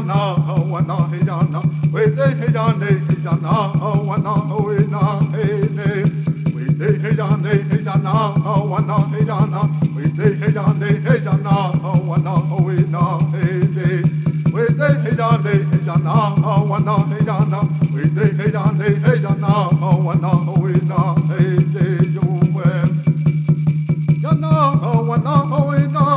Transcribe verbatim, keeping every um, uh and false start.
jana wana he jana we te he jane he jana wana we na he ne we te he jane he jana wana he jana we te he jane he jana wana we na he ne we te he jane he jana wana he jana we te he jane